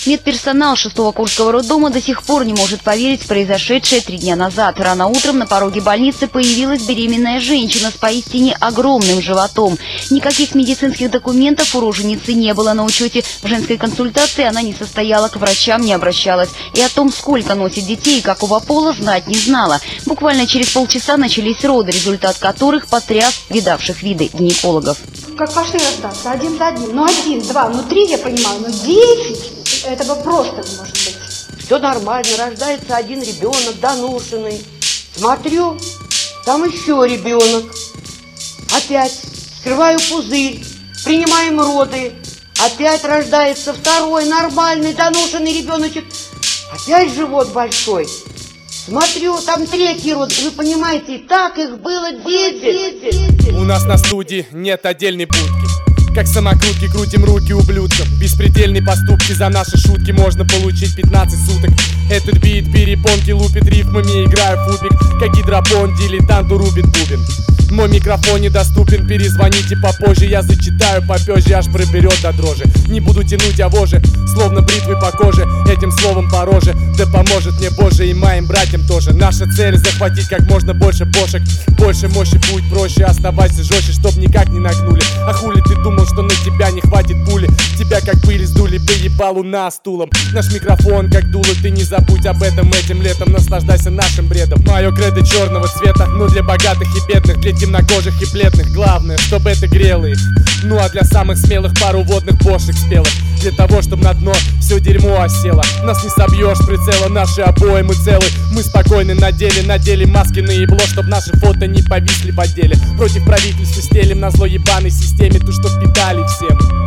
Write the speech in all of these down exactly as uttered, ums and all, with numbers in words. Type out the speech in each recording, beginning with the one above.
Медперсонал шестого Курского роддома до сих пор не может поверить в произошедшее три дня назад. Рано утром на пороге больницы появилась беременная женщина с поистине огромным животом. Никаких медицинских документов у роженицы не было на учете. В женской консультации она не состояла, к врачам не обращалась. И о том, сколько носит детей и какого пола, знать не знала. Буквально через полчаса начались роды, результат которых потряс видавших виды гинекологов. Как пошли рождаться? Один за одним. Ну один, два, ну три я понимаю, но десять? Этого просто не может быть. Все нормально, рождается один ребенок, доношенный. Смотрю, там еще ребенок. Опять скрываю пузырь, принимаем роды. Опять рождается второй нормальный доношенный ребеночек. Опять живот большой. Смотрю, там третий род. Вы понимаете, так их было десять. У нас на студии нет отдельной будки. Как самокрутки, крутим руки ублюдкам. Беспредельные поступки, за наши шутки можно получить пятнадцать суток. Этот бит перепонки лупит рифмами, играю в футбик. Как гидропон, дилетанту рубит бубен. Мой микрофон недоступен, перезвоните попозже. Я зачитаю попозже, аж проберет до дрожи. Не буду тянуть авожи, словно бритвы по коже. Этим словом по роже, да поможет мне Боже и моим братьям тоже. Наша цель захватить как можно больше бошек. Больше мощи, будет проще, оставайся жестче, чтоб никак не нагнули. А хули ты думал, что на тебя не хватит пули? Тебя как пыль сдули по ебалу на стулом. Наш микрофон как дуло, ты не забудь об этом этим летом. Наслаждайся нашим бредом. Мое кредо черного цвета, но для богатых и бедных, для темнокожих и бледных. Главное, чтобы это грело их. Ну а для самых смелых пару водных бошек спелых. Для того, чтобы на дно все дерьмо осело. Нас не собьешь прицела, наши обои мы целы. Мы спокойны на деле, надели маски на ебло, чтоб наши фото не повисли в отделе. Против правительства стелим на зло ебаной системе ту, что впитали все мы.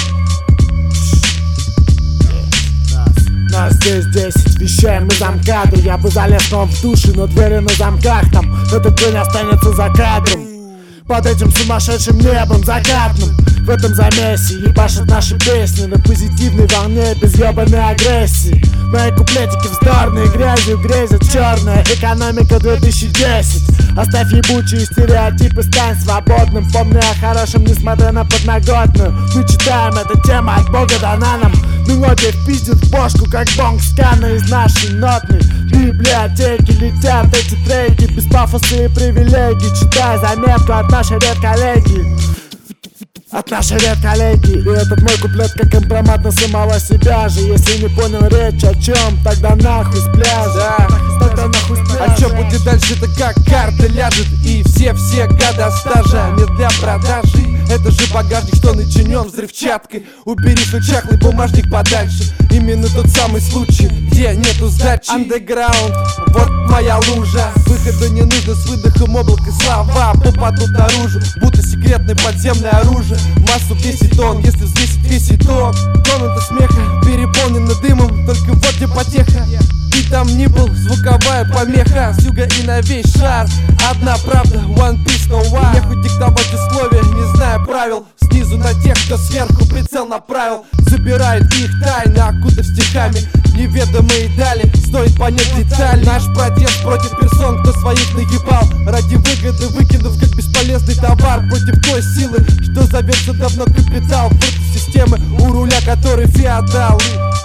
Нас здесь десять, вещаем из замкада. Я бы залез к вам в души, но двери на замках. Там этот день останется за кадром. Под этим сумасшедшим небом закатным. В этом замесе ебашат наши песни на позитивной волне, без ебаной агрессии. Мои куплетики вздорные, грязью грезят черная экономика две тысячи десять. Оставь ебучие стереотипы, стань свободным. Помни о хорошем, несмотря на подноготную. Мы читаем, эта тема от Бога дана нам. Мелодия впиздит в бошку, как бонг скана из нашей нотной библиотеки. Летят эти треки без пафоса и привилегий. Читай заметку от нашей редколлегии. От нашей редколлегии. И этот мой куплет как компромат на самого себя же. Если не понял речь о чем, тогда нахуй с пляжа. Тогда нахуй с пляжа. А чё будет дальше, это как карта ляжет. И все-все года стажа не для продажи. Это же багажник, что начинен взрывчаткой. Убери свой чахлый бумажник подальше. Именно тот самый случай, где нету сдачи. Андеграунд, вот моя лужа. Выхода не нужно, с выдохом облака слова попадут наружу, будто секретное подземное оружие. Массу весит он, если взвесить весит он. Комната смеха переполнена дымом, только вот где потеха. И там ни был, звуковая помеха. С юга и на весь шар одна правда, one piece, no war. Мне хоть диктовать условия, не зная правил. Снизу на тех, кто сверху прицел направил. Забирает их тайны, окутав стихами неведомые дали, стоит понять детали. Наш протест против персон, кто своих наебал. Ради выгоды выкинув как бесполезный товар. Против той силы, что зовется давно капитал. Против системы, у руля которой феодал.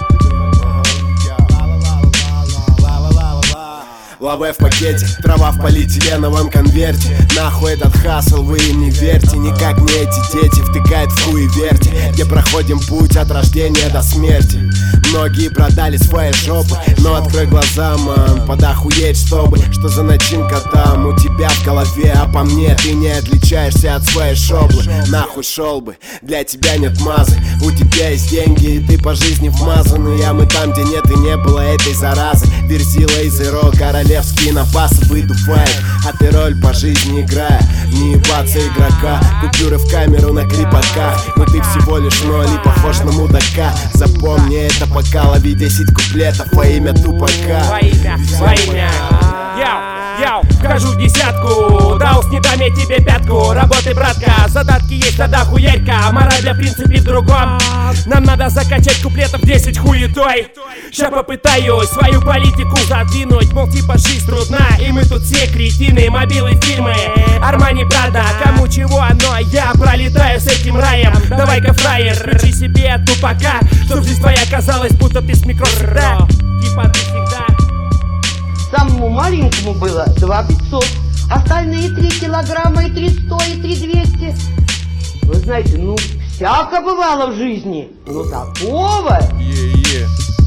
Лавэ в пакете, трава в полиэтиленовом конверте. Нахуй этот хасл, вы им не верьте. Никак не эти дети втыкают в хуй верьте. Где проходим путь от рождения до смерти. Многие продали свои жопы, но открой глаза, мам, подохуеть, чтобы. Что за начинка там у тебя в голове, а по мне ты не отличаешься от своей шоблы. Нахуй шел бы, для тебя нет мазы. У тебя есть деньги и ты по жизни вмазанный. А мы там, где нет и не было этой заразы. Верзила и Зеро, королевские напасы, выйду файт. А ты роль по жизни играя, не ебаться игрока. Купюры в камеру на крепаках, но ты всего лишь ноль и похож на мудака. Запомни это, пока лови десять куплетов во имя тупака. Во имя, во имя. Яу, яу, вхожу в десятку. Даус, не дам я тебе пятку. Работай, братка, задатки есть, тогда хуярька. Мораль, в принципе, в другом. Нам надо закачать куплетов десять хуетой. Ща попытаюсь свою политику задвинуть, мол, типа жизнь трудна, и мы тут все кретины, мобилы, фильмы, Армани, Прада, кому чего, но я пролетаю с этим раем. Давай-ка, фраер, рычи себе от тупака, чтоб жизнь твоя казалась, будто ты с микрофона. Типа ты всегда. Самому маленькому было два пятьсот, остальные три килограмма и три сто, и три двести. Вы знаете, ну, всяко бывало в жизни, но такого... Yeah, yeah.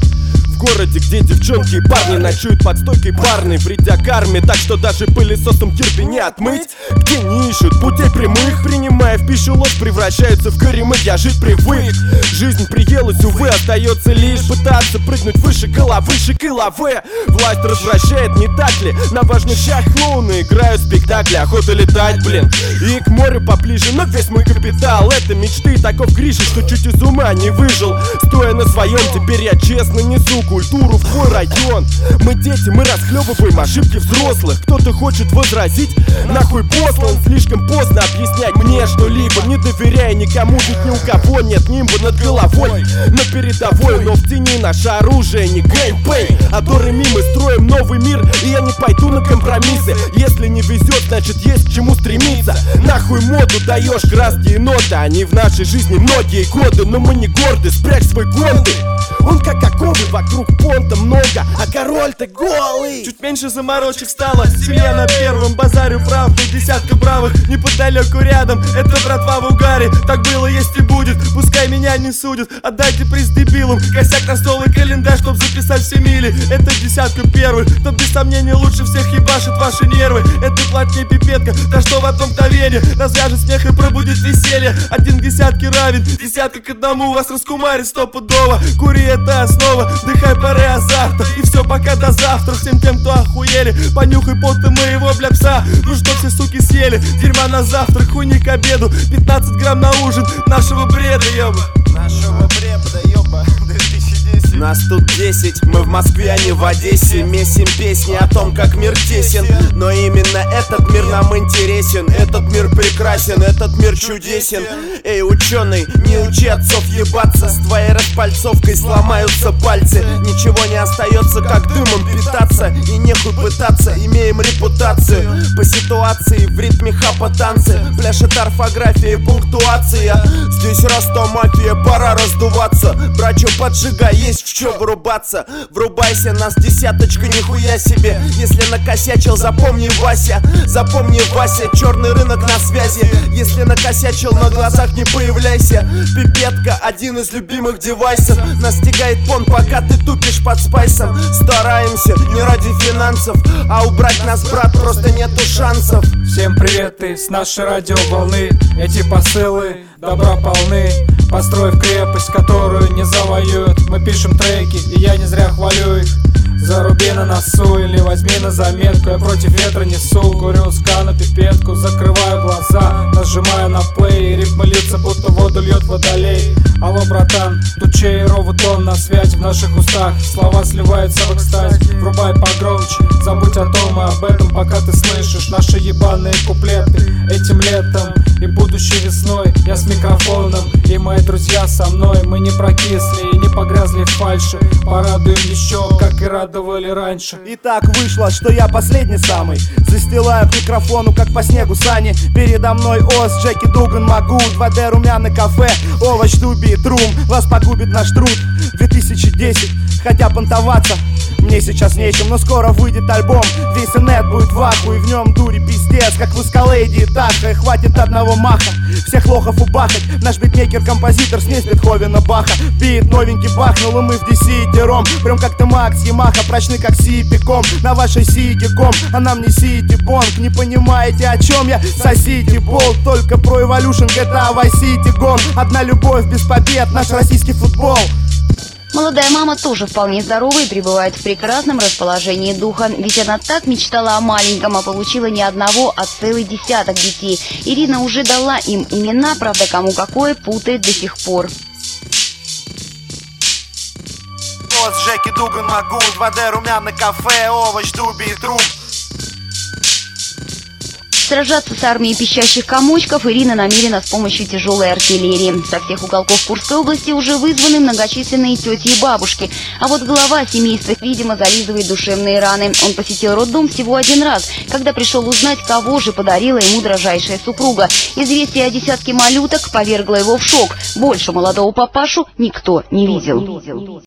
В городе, где девчонки и парни ночуют под стойкой барной, придя к армии, так что даже пылесосом кирпи не отмыть. Где не ищут путей прямых, принимая в пищу ложь, превращаются в горемык. Я жить привык, жизнь приелась, увы, остается лишь пытаться прыгнуть выше головы, шикиловы. Власть развращает, не так ли? На важных щах клоуны играют спектакли, охота летать, блин. И к морю поближе, но весь мой капитал — это мечты, таков Гриша, что чуть из ума не выжил. Стоя на своем, теперь я честно несу культуру в твой район. Мы дети, мы расхлебываем ошибки взрослых. Кто-то хочет возразить, нахуй послан. Слишком поздно объяснять мне что-либо, не доверяя никому, ведь ни у кого нет нимба над головой. На передовой, но в тени наше оружие не геймплей, а до реми мы строим новый мир, и я не пойду на компромиссы. Если не везет, значит есть к чему стремиться. Нахуй моду даешь краски и ноты, они в нашей жизни многие годы, но мы не горды, спрячь свой гонды. Он как оковы, вокруг понта много, а король-то голый. Чуть меньше заморочек стало, семья на первом, базарю правду, десятка бравых неподалеку рядом, это братва в угаре. Так было, есть и будет, пускай меня не судят. Отдайте приз дебилам, косяк на стол и календарь, чтоб записать все мили. Это десятка первых, кто без сомнения лучше всех ебашит ваши нервы. Это платная пипетка, та что в одном мгновении развяжет смех и пробудит веселье. Один к десятке равен, десятка к одному вас раскумарит стопудово. Кури, это основа, дыхай пары азарта. И все пока до завтра, всем тем, кто охуели. Понюхай поты моего бля пса, ну что все суки съели. Дерьма на завтрак, хуйни к обеду, пятнадцать грамм на ужин нашего бреда, ёба. Нашего бреда, ёба. Нас тут десять, мы в Москве, а не в Одессе. Месим песни о том, как мир тесен, но именно этот мир нам интересен. Этот мир прекрасен, этот мир чудесен. Эй, ученый, не учи отцов ебаться, с твоей распальцовкой сломаются пальцы. Ничего не остается, как дымом питаться, и нехуй пытаться, имеем репутацию. По ситуации, в ритме хапа танцы, пляшет орфография и пунктуация. Здесь Ростомафия, пора раздуваться. Брачу поджигай, есть в чё врубаться. Врубайся, нас десяточка, нихуя себе. Если накосячил, запомни, Вася. Запомни, Вася, черный рынок на связи. Если накосячил, на глазах не появляйся. Пипетка, один из любимых девайсов. Настигает пон, пока ты тупишь под спайсом. Стараемся не ради финансов, а убрать нас, брат, просто нету шансов. Всем привет, ты с нашей радиоволны. Эти посылы добра полны. Построив крепость, которую не завоюют. Мы пишем треки, и я не зря хвалю их. Заруби на носу или возьми на заметку. Я против ветра несу, курю скану пипетку. Закрываю глаза, нажимаю на плей. Рифмы льются, будто воду льет водолей. Алло, братан, тут чей ровотон на связь в наших устах. Слова сливаются в экстазе, врубай погромче. Забудь о том и об этом, пока ты слышишь наши ебаные куплеты. Этим летом и будущей весной я с микрофоном, и мои друзья со мной. Мы не прокисли и не погрязли в фальши. Порадуем еще, как и радовали раньше. И так вышло, что я последний самый. Застилаю к микрофону, как по снегу сани. Передо мной Оз, Джеки Дуган, могу. два дэ румяный кафе, овощ, туби, трум. Вас погубит наш труд. две тысячи десять, хотя понтоваться мне сейчас нечем, но скоро выйдет альбом. Весь инет будет в ахуе, в нем дури пиздец, как в Эскалейде и Таха. И хватит одного маха, всех лохов убахать. Наш битмейкер-композитор снес Бетховена Баха. Бит новенький бахнул, и мы в ди си дером. Прям как ты Макс, Ямаха, прочны как Сипиком. На вашей Сигиком, а нам не Сити Бонг. Не понимаете, о чем я? Сосите бол, только про Evolution, джи ти эй, Vice City Gone. Одна любовь без побед, наш российский футбол. Молодая мама тоже вполне здорова и пребывает в прекрасном расположении духа. Ведь она так мечтала о маленьком, а получила не одного, а целый десяток детей. Ирина уже дала им имена, правда, кому какое путает до сих пор. Оз, Джеки Дуган, могу. два дэ румяный кафе, овощ, дуби и труп. Сражаться с армией пищащих комочков Ирина намерена с помощью тяжелой артиллерии. Со всех уголков Курской области уже вызваны многочисленные тети и бабушки. А вот глава семейства, видимо, зализывает душевные раны. Он посетил роддом всего один раз, когда пришел узнать, кого же подарила ему дрожайшая супруга. Известие о десятке малюток повергло его в шок. Больше молодого папашу никто не видел.